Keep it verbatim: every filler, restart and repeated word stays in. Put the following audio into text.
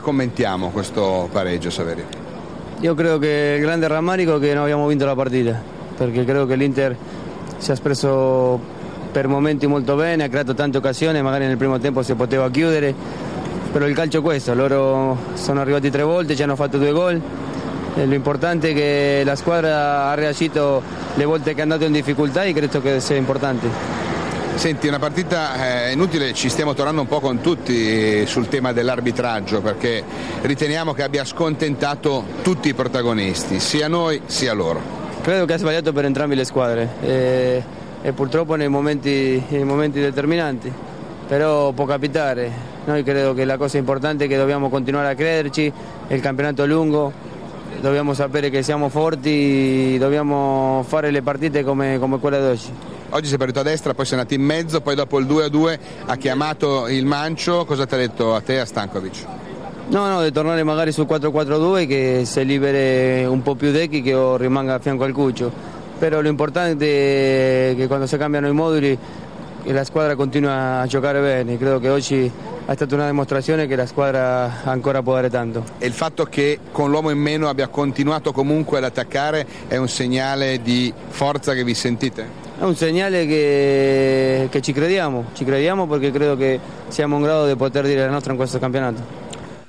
Commentiamo questo pareggio, Saverio. Io credo che il grande rammarico è che non abbiamo vinto la partita, perché credo che l'Inter si è espresso per momenti molto bene, ha creato tante occasioni, magari nel primo tempo si poteva chiudere, però il calcio è questo, loro sono arrivati tre volte, ci hanno fatto due gol, e l'importante è che la squadra ha reagito le volte che è andato in difficoltà e credo che sia importante. Senti, una partita eh, inutile, ci stiamo tornando un po' con tutti sul tema dell'arbitraggio, perché riteniamo che abbia scontentato tutti i protagonisti, sia noi sia loro. Credo che ha sbagliato per entrambe le squadre e, e purtroppo nei momenti, nei momenti determinanti, però può capitare. Noi credo che la cosa importante è che dobbiamo continuare a crederci, il campionato è lungo, dobbiamo sapere che siamo forti, dobbiamo fare le partite come, come quella di oggi. Oggi sei partito a destra, poi sei andato in mezzo, poi dopo il due a due ha chiamato il Mancio, cosa ti ha detto a te e a Stankovic? No, no, di tornare magari sul quattro quattro due, che si liberi un po' più Decchi, che io rimanga a fianco al Cuccio, però l'importante è che quando si cambiano i moduli che la squadra continua a giocare bene, credo che oggi è stata una dimostrazione che la squadra ancora può dare tanto. E il fatto che con l'uomo in meno abbia continuato comunque ad attaccare è un segnale di forza che vi sentite? È un segnale che, che ci crediamo, ci crediamo perché credo che siamo in grado di poter dire la nostra in questo campionato.